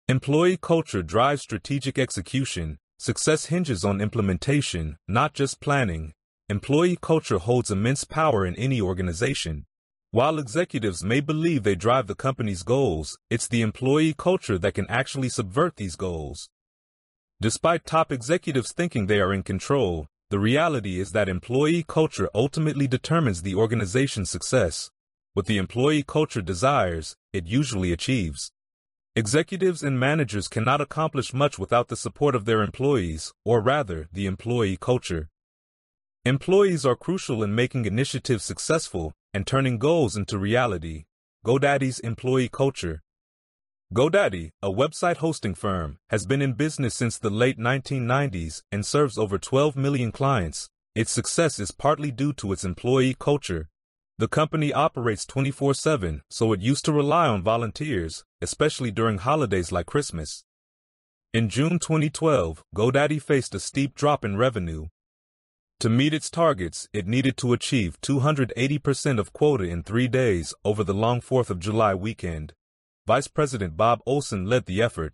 Employee culture drives strategic execution. Success hinges on implementation, not just planning. Employee culture holds immense power in any organization. While executives may believe they drive the company's goals, it's the employee culture that can actually subvert these goals. Despite top executives thinking they are in control, the reality is that employee culture ultimately determines the organization's success. What the employee culture desires, it usually achieves. Executives and managers cannot accomplish much without the support of their employees, or rather, the employee culture. Employees are crucial in making initiatives successful and turning goals into reality. GoDaddy's employee culture. GoDaddy, a website hosting firm, has been in business since the late 1990s and serves over 12 million clients. Its success is partly due to its employee culture. The company operates 24/7, so it used to rely on volunteers, especially during holidays like Christmas. In June 2012, GoDaddy faced a steep drop in revenue. To meet its targets, it needed to achieve 280% of quota in 3 days over the long 4th of July weekend. Vice President Bob Olson led the effort.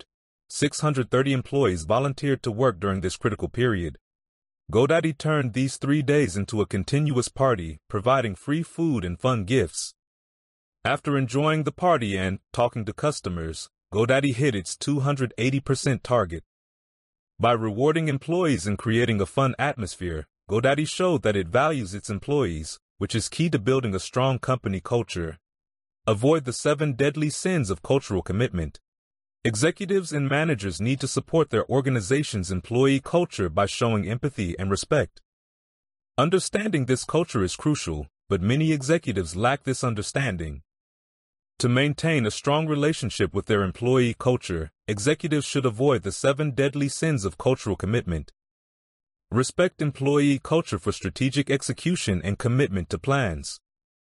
630 employees volunteered to work during this critical period. GoDaddy turned these 3 days into a continuous party, providing free food and fun gifts. After enjoying the party and talking to customers, GoDaddy hit its 280% target. By rewarding employees and creating a fun atmosphere, GoDaddy showed that it values its employees, which is key to building a strong company culture. Avoid the 7 deadly sins of cultural commitment. Executives and managers need to support their organization's employee culture by showing empathy and respect. Understanding this culture is crucial, but many executives lack this understanding. To maintain a strong relationship with their employee culture, executives should avoid the 7 deadly sins of cultural commitment. Respect employee culture for strategic execution and commitment to plans.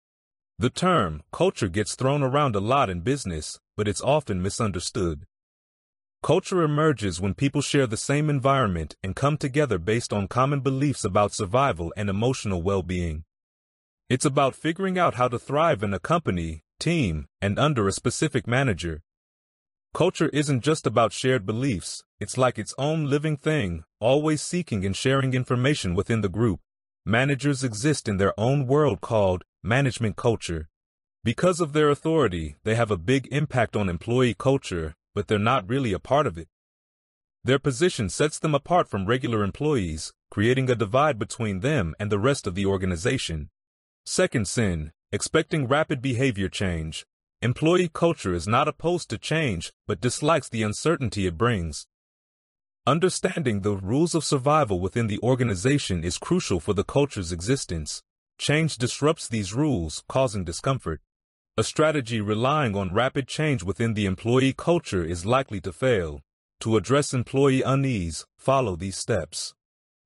The term culture gets thrown around a lot in business, but it's often misunderstood. Culture emerges when people share the same environment and come together based on common beliefs about survival and emotional well-being. It's about figuring out how to thrive in a company, team, and under a specific manager. Culture isn't just about shared beliefs, it's like its own living thing, always seeking and sharing information within the group. Managers exist in their own world called management culture. Because of their authority, they have a big impact on employee culture, but they're not really a part of it. Their position sets them apart from regular employees, creating a divide between them and the rest of the organization. Second sin, expecting rapid behavior change. Employee culture is not opposed to change, but dislikes the uncertainty it brings. Understanding the rules of survival within the organization is crucial for the culture's existence. Change disrupts these rules, causing discomfort. A strategy relying on rapid change within the employee culture is likely to fail. To address employee unease, follow these steps.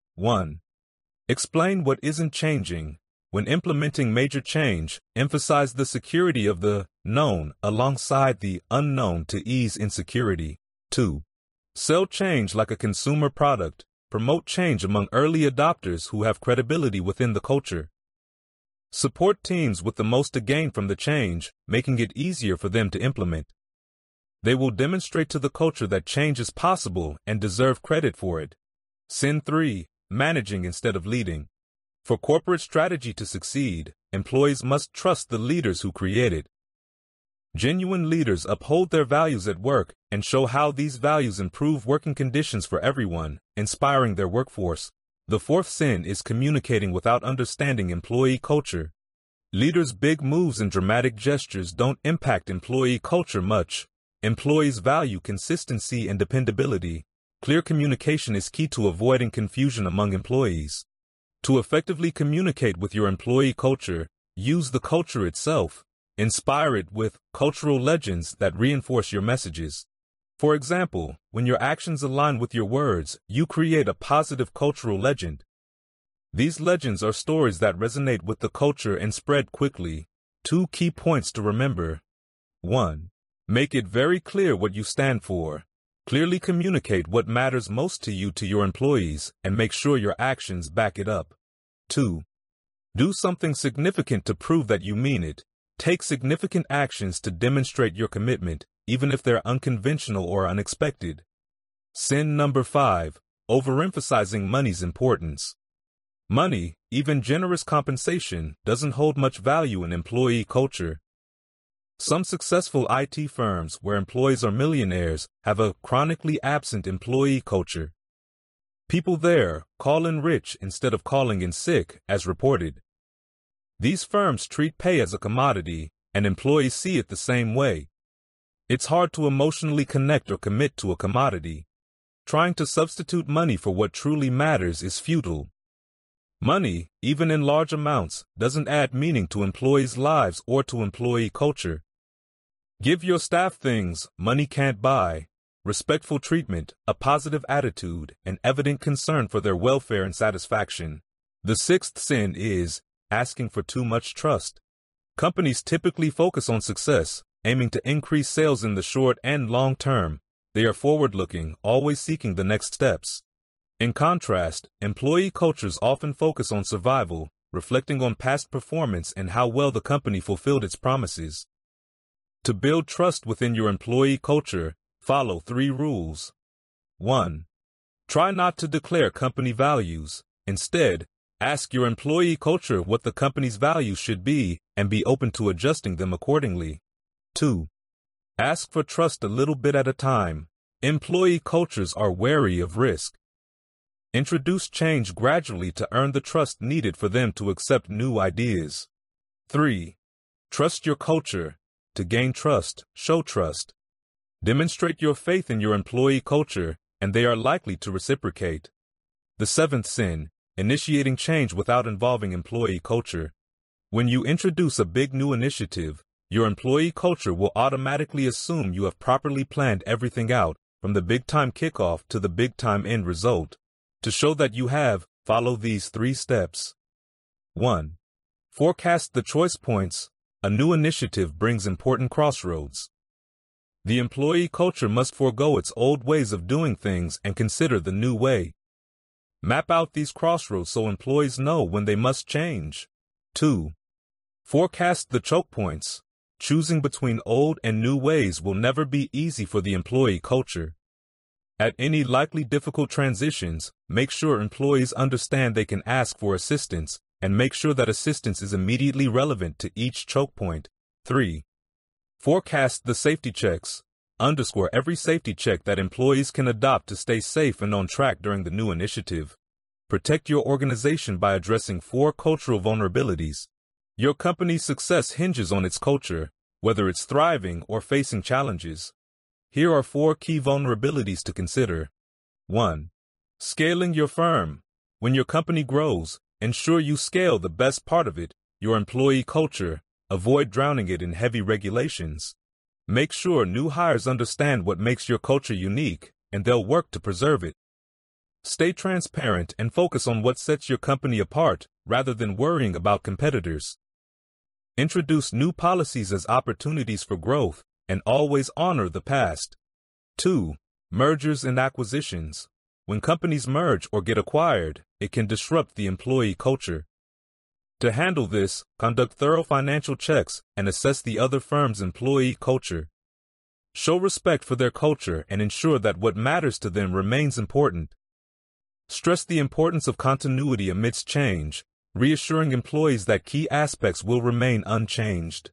1. Explain what isn't changing. When implementing major change, emphasize the security of the known alongside the unknown to ease insecurity. 2. Sell change like a consumer product. Promote change among early adopters who have credibility within the culture. Support teams with the most to gain from the change, making it easier for them to implement. They will demonstrate to the culture that change is possible and deserve credit for it. Sin 3. Managing instead of leading. For corporate strategy to succeed, employees must trust the leaders who create it. Genuine leaders uphold their values at work and show how these values improve working conditions for everyone, inspiring their workforce. The 4th sin is communicating without understanding employee culture. Leaders' big moves and dramatic gestures don't impact employee culture much. Employees value consistency and dependability. Clear communication is key to avoiding confusion among employees. To effectively communicate with your employee culture, use the culture itself. Inspire it with cultural legends that reinforce your messages. For example, when your actions align with your words, you create a positive cultural legend. These legends are stories that resonate with the culture and spread quickly. 2 key points to remember. 1. Make it very clear what you stand for. Clearly communicate what matters most to your employees, and make sure your actions back it up. 2. Do something significant to prove that you mean it. Take significant actions to demonstrate your commitment. even if they're unconventional or unexpected. Sin number 5, overemphasizing money's importance. Money, even generous compensation, doesn't hold much value in employee culture. Some successful IT firms where employees are millionaires have a chronically absent employee culture. People there call in rich instead of calling in sick, as reported. These firms treat pay as a commodity, and employees see it the same way. It's hard to emotionally connect or commit to a commodity. Trying to substitute money for what truly matters is futile. Money, even in large amounts, doesn't add meaning to employees' lives or to employee culture. Give your staff things money can't buy: respectful treatment, a positive attitude, and evident concern for their welfare and satisfaction. The 6th sin is asking for too much trust. Companies typically focus on success, aiming to increase sales in the short and long term. They are forward-looking, always seeking the next steps. In contrast, employee cultures often focus on survival, reflecting on past performance and how well the company fulfilled its promises. To build trust within your employee culture, follow 3 rules. 1. Try not to declare company values. Instead, ask your employee culture what the company's values should be and be open to adjusting them accordingly. 2. Ask for trust a little bit at a time. Employee cultures are wary of risk. Introduce change gradually to earn the trust needed for them to accept new ideas. 3. Trust your culture. To gain trust, show trust. Demonstrate your faith in your employee culture, and they are likely to reciprocate. The 7th sin, initiating change without involving employee culture. When you introduce a big new initiative, your employee culture will automatically assume you have properly planned everything out, from the big-time kickoff to the big-time end result. To show that you have, follow these 3 steps. 1. Forecast the choice points. A new initiative brings important crossroads. The employee culture must forego its old ways of doing things and consider the new way. Map out these crossroads so employees know when they must change. 2. Forecast the choke points. Choosing between old and new ways will never be easy for the employee culture. At any likely difficult transitions, make sure employees understand they can ask for assistance, and make sure that assistance is immediately relevant to each choke point. 3. Forecast the safety checks. Underscore every safety check that employees can adopt to stay safe and on track during the new initiative. Protect your organization by addressing 4 cultural vulnerabilities. Your company's success hinges on its culture, whether it's thriving or facing challenges. Here are 4 key vulnerabilities to consider. 1. Scaling your firm. When your company grows, ensure you scale the best part of it, your employee culture. Avoid drowning it in heavy regulations. Make sure new hires understand what makes your culture unique, and they'll work to preserve it. Stay transparent and focus on what sets your company apart, rather than worrying about competitors. Introduce new policies as opportunities for growth, and always honor the past. 2. Mergers and acquisitions. When companies merge or get acquired, it can disrupt the employee culture. To handle this, conduct thorough financial checks and assess the other firm's employee culture. Show respect for their culture and ensure that what matters to them remains important. Stress the importance of continuity amidst change, reassuring employees that key aspects will remain unchanged.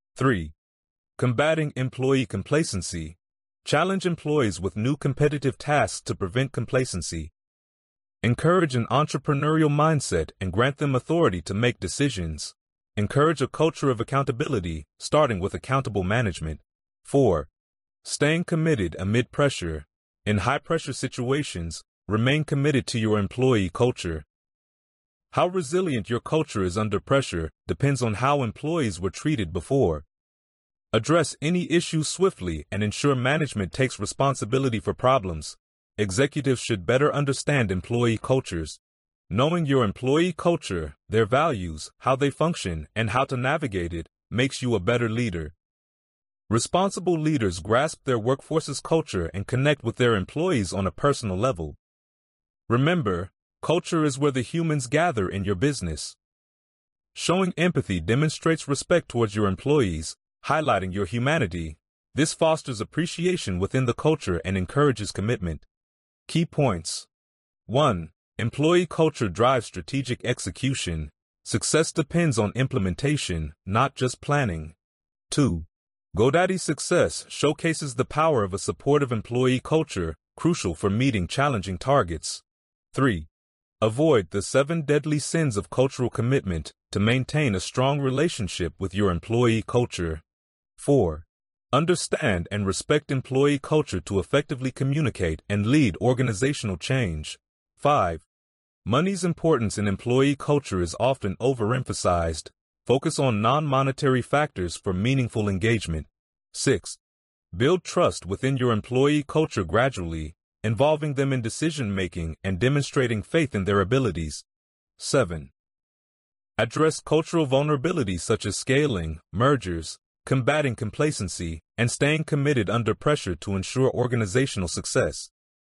3. Combating employee complacency. Challenge employees with new competitive tasks to prevent complacency. Encourage an entrepreneurial mindset and grant them authority to make decisions. Encourage a culture of accountability, starting with accountable management. 4. Staying committed amid pressure. In high-pressure situations, remain committed to your employee culture. How resilient your culture is under pressure depends on how employees were treated before. Address any issues swiftly and ensure management takes responsibility for problems. Executives should better understand employee cultures. Knowing your employee culture, their values, how they function, and how to navigate it makes you a better leader. Responsible leaders grasp their workforce's culture and connect with their employees on a personal level. Remember, culture is where the humans gather in your business. Showing empathy demonstrates respect towards your employees, highlighting your humanity. This fosters appreciation within the culture and encourages commitment. Key points. 1. Employee culture drives strategic execution. Success depends on implementation, not just planning. 2. GoDaddy's success showcases the power of a supportive employee culture, crucial for meeting challenging targets. 3. Avoid the 7 deadly sins of cultural commitment to maintain a strong relationship with your employee culture. 4. Understand and respect employee culture to effectively communicate and lead organizational change. 5. Money's importance in employee culture is often overemphasized. Focus on non-monetary factors for meaningful engagement. 6. Build trust within your employee culture gradually, involving them in decision-making and demonstrating faith in their abilities. 7. Address cultural vulnerabilities such as scaling, mergers, combating complacency, and staying committed under pressure to ensure organizational success.